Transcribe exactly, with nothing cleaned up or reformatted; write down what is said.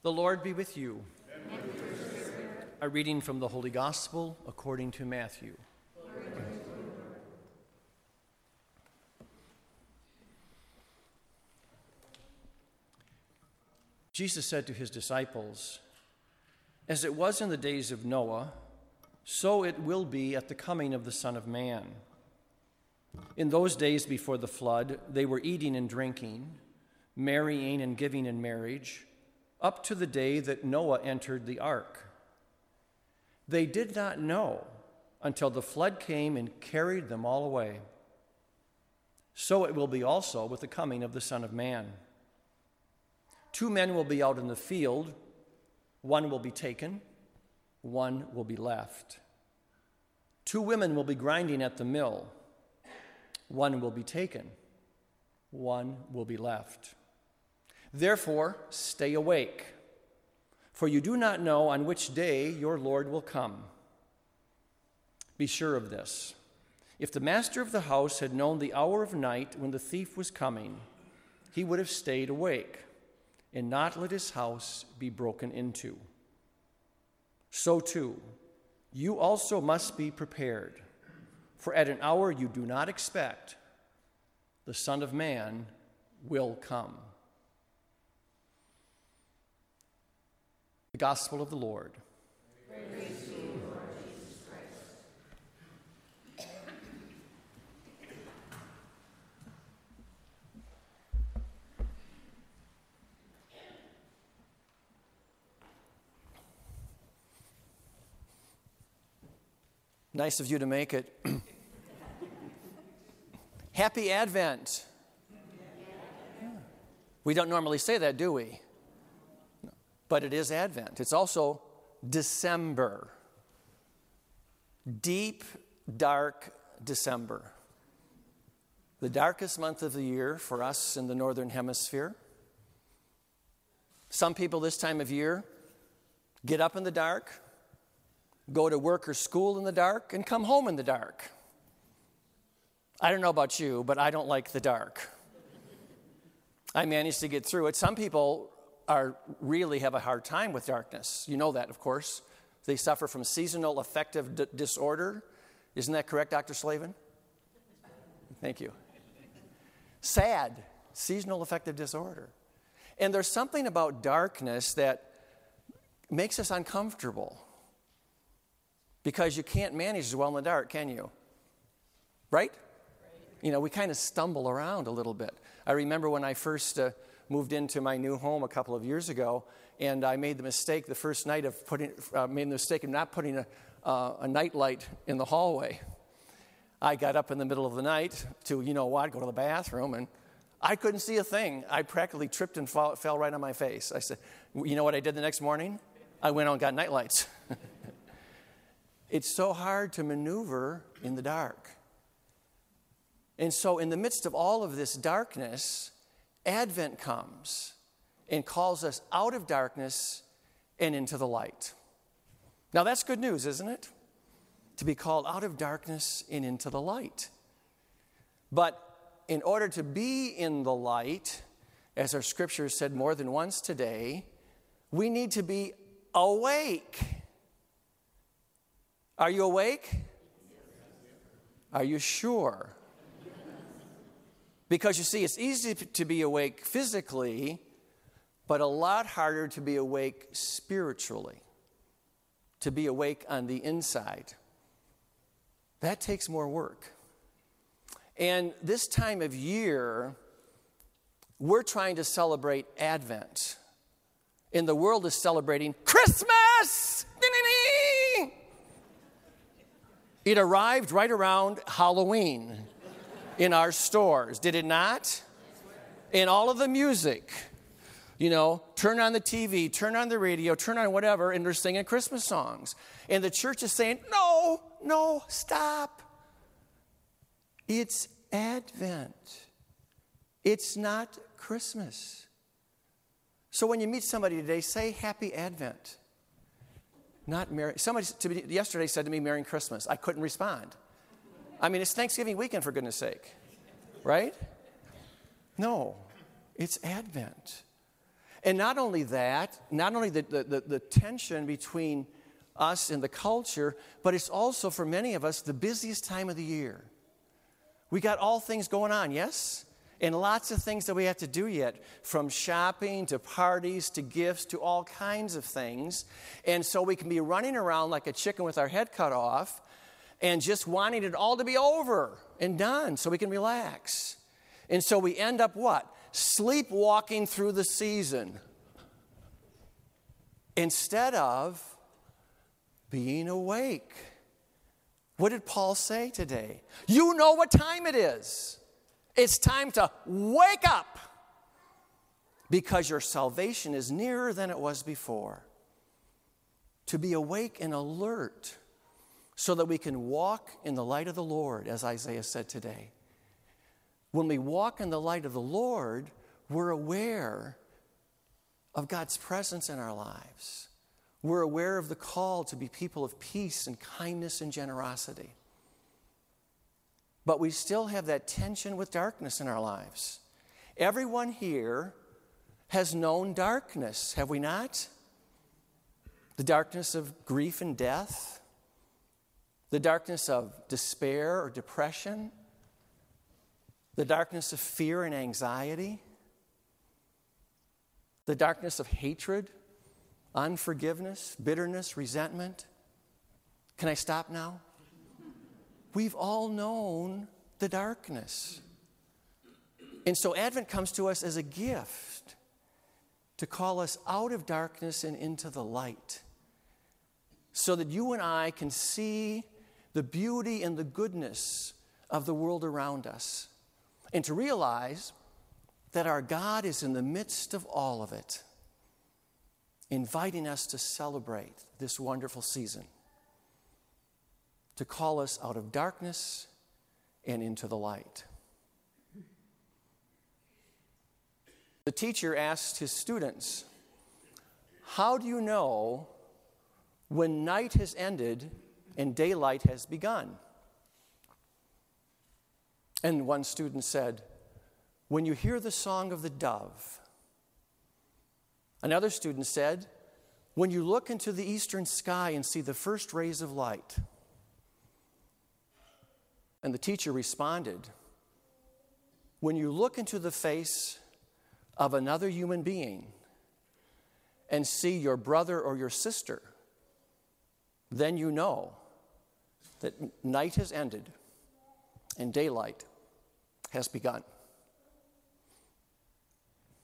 The Lord be with you. And with your spirit. A reading from the Holy Gospel according to Matthew. Glory to you, Lord. Jesus said to his disciples, "As it was in the days of Noah, so it will be at the coming of the Son of Man. In those days before the flood, they were eating and drinking, marrying and giving in marriage, up to the day that Noah entered the ark. They did not know until the flood came and carried them all away. So it will be also with the coming of the Son of Man. Two men will be out in the field, one will be taken, one will be left. Two women will be grinding at the mill, one will be taken, one will be left. Therefore, stay awake, for you do not know on which day your Lord will come. Be sure of this. If the master of the house had known the hour of night when the thief was coming, he would have stayed awake and not let his house be broken into. So too, you also must be prepared, for at an hour you do not expect, the Son of Man will come." The Gospel of the Lord. Praise to you, Lord Jesus Christ. Nice of you to make it. Happy Advent. We don't normally say that, do we? But it is Advent. It's also December. Deep, dark December. The darkest month of the year for us in the Northern Hemisphere. Some people this time of year get up in the dark, go to work or school in the dark, and come home in the dark. I don't know about you, but I don't like the dark. I managed to get through it. Some people are really have a hard time with darkness. You know that, of course. They suffer from seasonal affective d- disorder. Isn't that correct, Doctor Slavin? Thank you. Sad, seasonal affective disorder. And there's something about darkness that makes us uncomfortable because you can't manage as well in the dark, can you? Right? You know, we kind of stumble around a little bit. I remember when I first uh, moved into my new home a couple of years ago, and I made the mistake the first night of putting, uh, made the mistake of not putting a, uh, a night light in the hallway. I got up in the middle of the night to, you know what, go to the bathroom, and I couldn't see a thing. I practically tripped and fall, fell right on my face. I said, you know what I did the next morning? I went out and got night lights. It's so hard to maneuver in the dark. And so in the midst of all of this darkness, Advent comes and calls us out of darkness and into the light. Now that's good news, isn't it? To be called out of darkness and into the light. But in order to be in the light, as our scripture said more than once today, we need to be awake. Are you awake? Are you sure? Because you see, it's easy to be awake physically, but a lot harder to be awake spiritually, to be awake on the inside. That takes more work. And this time of year, we're trying to celebrate Advent. And the world is celebrating Christmas! Ding-ding-ding! It arrived right around Halloween in our stores, did it not? And all of the music, you know, turn on the T V, turn on the radio, turn on whatever, and they're singing Christmas songs. And the church is saying, no, no, stop. It's Advent. It's not Christmas. So when you meet somebody today, say Happy Advent. Not Merry. Somebody to me, yesterday said to me, Merry Christmas. I couldn't respond. I mean, it's Thanksgiving weekend, for goodness sake. Right? No, it's Advent. And not only that, not only the, the, the, the tension between us and the culture, but it's also, for many of us, the busiest time of the year. We got all things going on, yes? And lots of things that we have to do yet, from shopping to parties to gifts to all kinds of things. And so we can be running around like a chicken with our head cut off and just wanting it all to be over and done so we can relax. And so we end up what? Sleepwalking through the season instead of being awake. What did Paul say today? You know what time it is. It's time to wake up because your salvation is nearer than it was before. To be awake and alert so that we can walk in the light of the Lord, as Isaiah said today. When we walk in the light of the Lord, we're aware of God's presence in our lives. We're aware of the call to be people of peace and kindness and generosity. But we still have that tension with darkness in our lives. Everyone here has known darkness, have we not? The darkness of grief and death, the darkness of despair or depression, the darkness of fear and anxiety, the darkness of hatred, unforgiveness, bitterness, resentment. Can I stop now? We've all known the darkness. And so Advent comes to us as a gift to call us out of darkness and into the light, so that you and I can see the beauty and the goodness of the world around us, and to realize that our God is in the midst of all of it, inviting us to celebrate this wonderful season, to call us out of darkness and into the light. The teacher asked his students, how do you know when night has ended and daylight has begun? And one student said, when you hear the song of the dove. Another student said, when you look into the eastern sky and see the first rays of light. And the teacher responded, when you look into the face of another human being and see your brother or your sister, then you know that night has ended and daylight has begun.